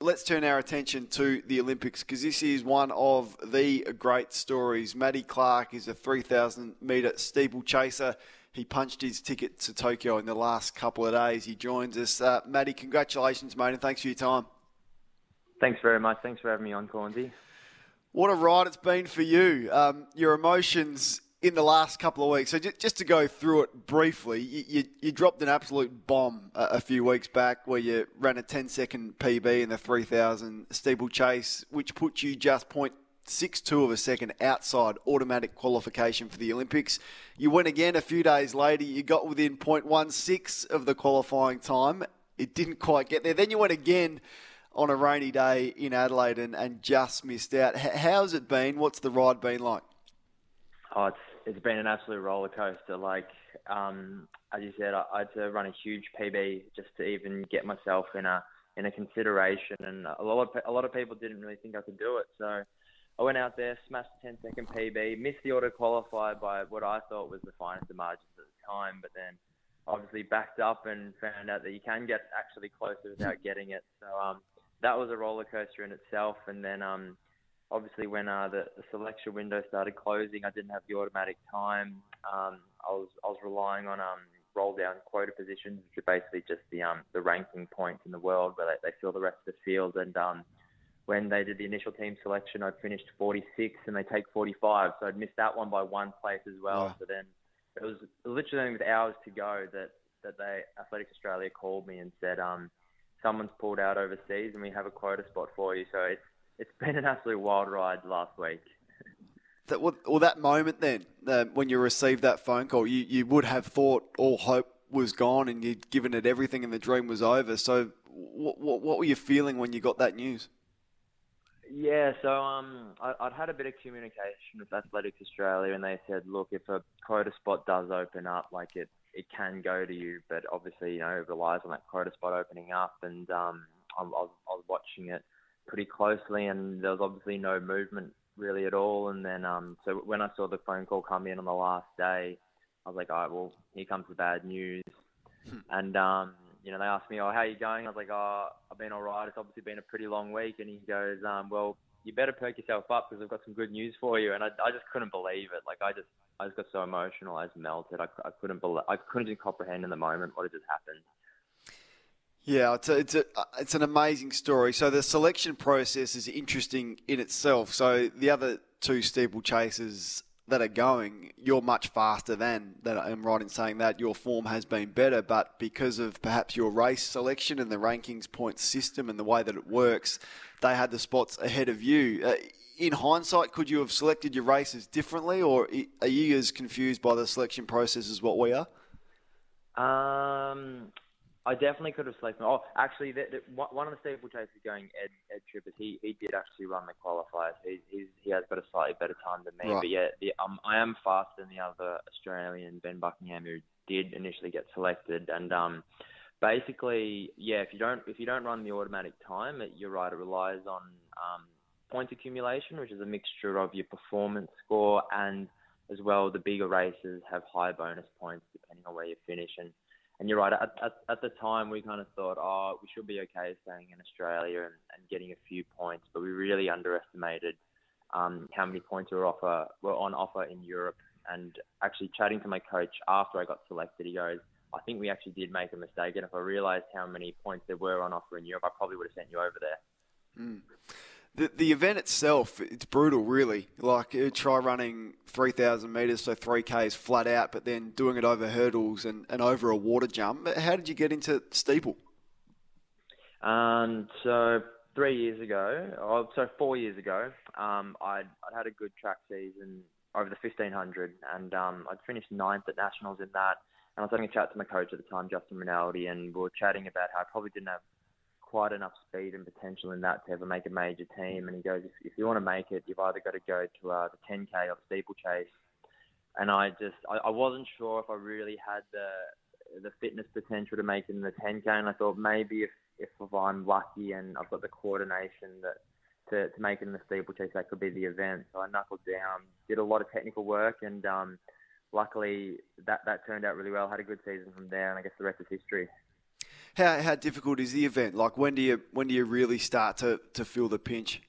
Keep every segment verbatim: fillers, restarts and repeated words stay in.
let's turn our attention to the Olympics because this is one of the great stories. Matty Clark is a three thousand metre steeplechaser. He punched his ticket to Tokyo in the last couple of days. He joins us. Uh, Matty, congratulations, mate, and thanks for your time. Thanks very much. Thanks for having me on, Cornsey. What a ride it's been for you. Um, your emotions in the last couple of weeks. So just, just to go through it briefly, you, you, you dropped an absolute bomb a, a few weeks back where you ran a ten-second P B in the three thousand steeplechase, which put you just zero point six two of a second outside automatic qualification for the Olympics. You went again a few days later. You got within zero point one six of the qualifying time. It didn't quite get there. Then you went again on a rainy day in Adelaide and, and just missed out. H- how's it been? What's the ride been like? Oh, it's it's been an absolute roller coaster. Like um, as you said, I, I had to run a huge P B just to even get myself in a in a consideration, and a lot of a lot of people didn't really think I could do it. So I went out there, smashed the ten second P B, missed the auto qualifier by what I thought was the finest of margins at the time, but then obviously backed up and found out that you can get actually closer without getting it. So um, that was a roller coaster in itself, and then. Um, Obviously, when uh, the, the selection window started closing, I didn't have the automatic time. Um, I was I was relying on um, roll down quota positions, which are basically just the um, the ranking points in the world where they, they fill the rest of the field. And um, when they did the initial team selection, I'd finished forty-six, and they take forty-five, so I'd missed that one by one place as well. Wow. So then it was literally with hours to go that that they Athletics Australia called me and said, um, someone's pulled out overseas, and we have a quota spot for you. So it's It's been an absolute wild ride last week. That, well, that moment then, uh, when you received that phone call, you, you would have thought all hope was gone and you'd given it everything and the dream was over. So what, what, what were you feeling when you got that news? Yeah, so um, I, I'd had a bit of communication with Athletics Australia, and they said, look, if a quota spot does open up, like it, it can go to you, but obviously, you know, it relies on that quota spot opening up, and um, I, I, was, I was watching it pretty closely, and there was obviously no movement really at all. And then, um, so when I saw the phone call come in on the last day, I was like, all right, well, here comes the bad news. and, um, you know, they asked me, oh, how are you going? I was like, oh, I've been all right. It's obviously been a pretty long week. And he goes, um, well, you better perk yourself up because I've got some good news for you. And I, I just couldn't believe it. Like, I just, I just got so emotional. I just melted. I, I couldn't believe, I couldn't even comprehend in the moment what had just happened. Yeah, it's a, it's a, it's an amazing story. So the selection process is interesting in itself. So the other two steeplechasers that are going, you're much faster than that. I'm right in saying that your form has been better, but because of perhaps your race selection and the rankings point system and the way that it works, they had the spots ahead of you. Uh, in hindsight, could you have selected your races differently, or are you as confused by the selection process as what we are? Um. I definitely could have selected. Oh, actually, the, the, one of the steeplechasers going, Ed Ed Trippers, he, he did actually run the qualifiers. He he's, he has got a slightly better time than me. Right. But yeah, the, um, I am faster than the other Australian, Ben Buckingham, who did initially get selected. And um, basically, yeah, if you don't if you don't run the automatic time, it, you're right. It relies on um, point accumulation, which is a mixture of your performance score and as well the bigger races have high bonus points depending on where you finish. And And you're right, at, at, at the time we kind of thought, oh, we should be okay staying in Australia and, and getting a few points, but we really underestimated um, how many points were, offer, were on offer in Europe. And actually chatting to my coach after I got selected, he goes, I think we actually did make a mistake, and if I realised how many points there were on offer in Europe, I probably would have sent you over there. Mm. The the event itself, it's brutal, really. Like, uh, try running three thousand metres, so three Ks flat out, but then doing it over hurdles and, and over a water jump. How did you get into steeple? Um, so three years ago, oh, so four years ago, um, I'd, I'd had a good track season over the fifteen hundred, and um, I'd finished ninth at Nationals in that. And I was having a chat to my coach at the time, Justin Rinaldi, and we were chatting about how I probably didn't have quite enough speed and potential in that to ever make a major team. And he goes, if, if you want to make it, you've either got to go to uh, the ten K or steeplechase. And I just, I, I wasn't sure if I really had the the fitness potential to make it in the ten K. And I thought maybe if, if I'm lucky and I've got the coordination that to, to make it in the steeplechase, that could be the event. So I knuckled down, did a lot of technical work, and um, luckily that, that turned out really well. Had a good season from there, and I guess the rest is history. How how difficult is the event? Like when do you when do you really start to, to feel the pinch?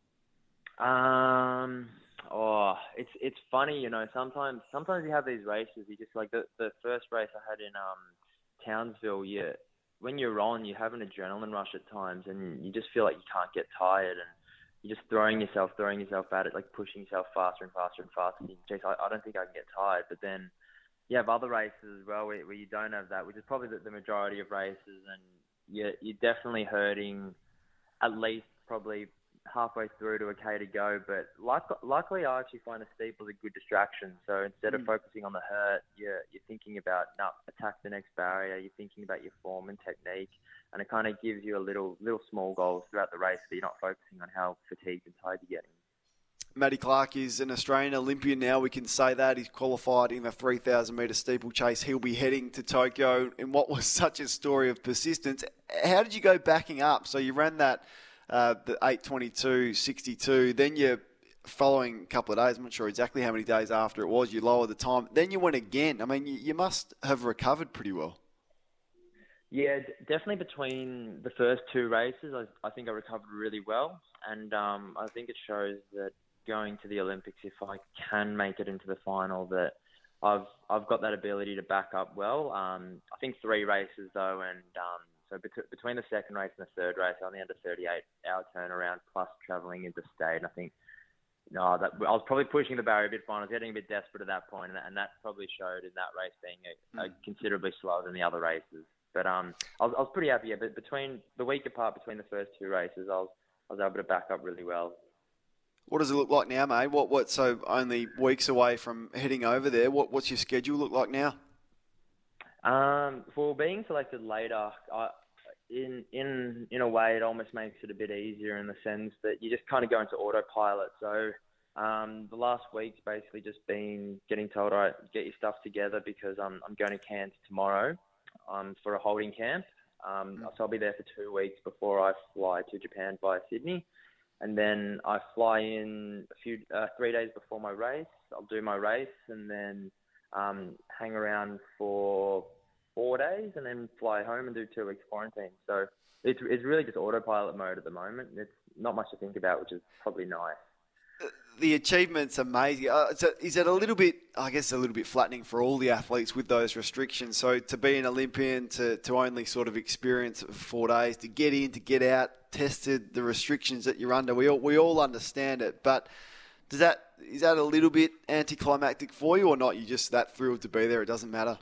Um, oh, it's it's funny, you know. Sometimes sometimes you have these races. You just like the the first race I had in um Townsville. You when you're on, you have an adrenaline rush at times, and you just feel like you can't get tired, and you're just throwing yourself, throwing yourself at it, like pushing yourself faster and faster and faster. And you, Geez, I, I don't think I can get tired. But then you have other races as well where, where you don't have that, which is probably the, the majority of races, and you're you're definitely hurting at least probably halfway through to a K to go, but luck, luckily I actually find a steeple a good distraction. So instead of Mm. focusing on the hurt, you're, you're thinking about, no, attack the next barrier, you're thinking about your form and technique, and it kind of gives you a little little small goals throughout the race, but you're not focusing on how fatigued and tired you're getting. Matty Clark is an Australian Olympian now, we can say that. He's qualified in the three thousand metre steeplechase. He'll be heading to Tokyo in what was such a story of persistence. How did you go backing up? So you ran that uh, the eight twenty-two sixty-two, then you, following a couple of days, I'm not sure exactly how many days after it was, you lowered the time. Then you went again. I mean, you, you must have recovered pretty well. Yeah, d- definitely between the first two races, I, I think I recovered really well. And um, I think it shows that going to the Olympics, if I can make it into the final, that I've I've got that ability to back up well. Um, I think three races though, and um, so bet- between the second race and the third race, I only had a thirty-eight hour turnaround plus travelling interstate. And I think no, that I was probably pushing the barrier a bit fine. I was getting a bit desperate at that point, and, and that probably showed in that race being a, a considerably slower than the other races. But um, I was I was pretty happy. Yeah, but between the week apart between the first two races, I was I was able to back up really well. What does it look like now, mate? What what? So only weeks away from heading over there. What what's your schedule look like now? Um, for being selected later, I, in in in a way, it almost makes it a bit easier in the sense that you just kind of go into autopilot. So um, the last week's basically just been getting told, all right, get your stuff together because I'm I'm going to Cairns tomorrow um, for a holding camp. Um, so I'll be there for two weeks before I fly to Japan via Sydney. And then I fly in a few, uh, three days before my race. I'll do my race and then um, hang around for four days and then fly home and do two weeks quarantine. So it's it's really just autopilot mode at the moment. It's not much to think about, which is probably nice. The achievement's amazing. Uh, so is it a little bit, I guess, a little bit flattening for all the athletes with those restrictions? So to be an Olympian, to, to only sort of experience it for four days, to get in, to get out, tested, the restrictions that you're under, we all, we all understand it. But does that is that a little bit anticlimactic for you or not? You're just that thrilled to be there, it doesn't matter?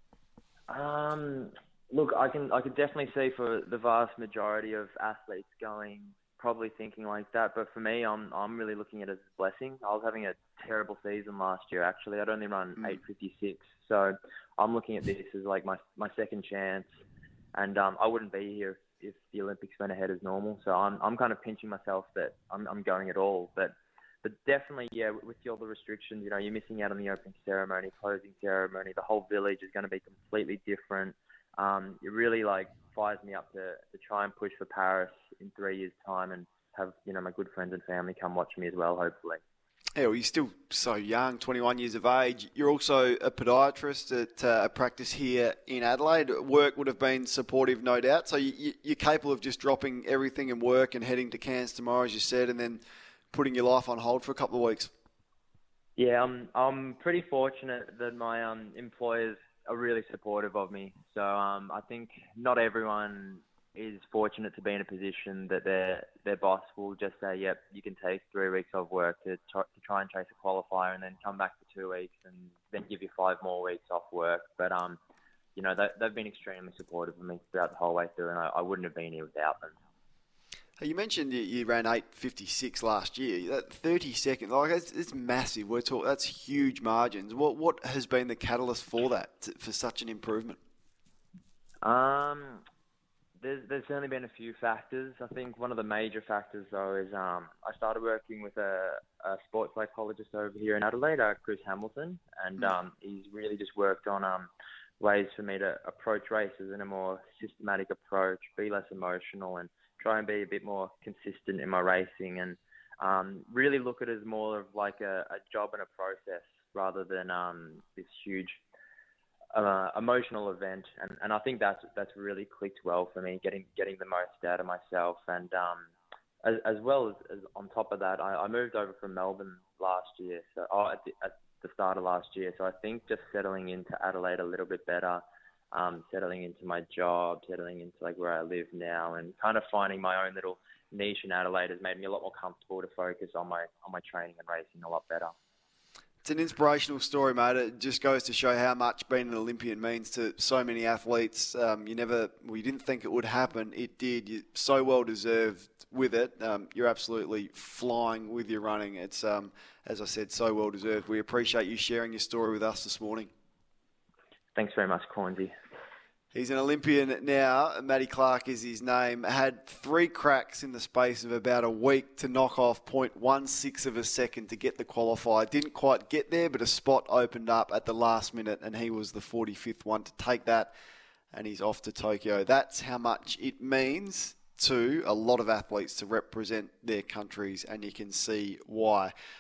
Um, look, I can I can definitely see for the vast majority of athletes going, probably thinking like that, but for me, I'm I'm really looking at it as a blessing. I was having a terrible season last year. Actually, I'd only run mm. eight fifty-six, so I'm looking at this as like my my second chance, and um, I wouldn't be here if the Olympics went ahead as normal. So I'm I'm kind of pinching myself that I'm I'm going at all, but but definitely, yeah, with all the restrictions, you know, you're missing out on the opening ceremony, closing ceremony. The whole village is going to be completely different. Um, it really like fires me up to, to try and push for Paris in three years' time and have, you know, my good friends and family come watch me as well, hopefully. Yeah, well, you're still so young, twenty-one years of age. You're also a podiatrist at uh, a practice here in Adelaide. Work would have been supportive, no doubt. So you, you're capable of just dropping everything and work and heading to Cairns tomorrow, as you said, and then putting your life on hold for a couple of weeks. Yeah, I'm I'm pretty fortunate that my um employers are really supportive of me. So um, I think not everyone is fortunate to be in a position that their their boss will just say, yep, you can take three weeks of work to, try, to try and chase a qualifier and then come back for two weeks and then give you five more weeks off work. But, um, you know, they, they've been extremely supportive of me throughout the whole way through, and I, I wouldn't have been here without them. You mentioned you, you ran eight fifty-six last year. That thirty seconds, like it's, it's massive. We're talking, that's huge margins. What what has been the catalyst for that, to, for such an improvement? Um, there's there's certainly been a few factors. I think one of the major factors though is um I started working with a, a sports psychologist over here in Adelaide, uh, Chris Hamilton, and mm. um he's really just worked on um ways for me to approach races in a more systematic approach, be less emotional, and try and be a bit more consistent in my racing, and um, really look at it as more of like a, a job and a process rather than um, this huge uh, emotional event, and, and I think that's that's really clicked well for me, getting getting the most out of myself, and um, as, as well as, as on top of that, I, I moved over from Melbourne last year, so oh, at, the, at the start of last year. So I think just settling into Adelaide a little bit better, um, settling into my job, settling into like where I live now, and kind of finding my own little niche in Adelaide has made me a lot more comfortable to focus on my on my training and racing a lot better. It's an inspirational story, mate. It just goes to show how much being an Olympian means to so many athletes. Um, you never, well, you didn't think it would happen. It did. You're so well deserved with it. Um, you're absolutely flying with your running. It's, um, as I said, so well deserved. We appreciate you sharing your story with us this morning. Thanks very much, Cornsey. He's an Olympian now. Matty Clark is his name. Had three cracks in the space of about a week to knock off zero point one six of a second to get the qualifier. Didn't quite get there, but a spot opened up at the last minute, and he was the forty-fifth one to take that, and he's off to Tokyo. That's how much it means to a lot of athletes to represent their countries, and you can see why.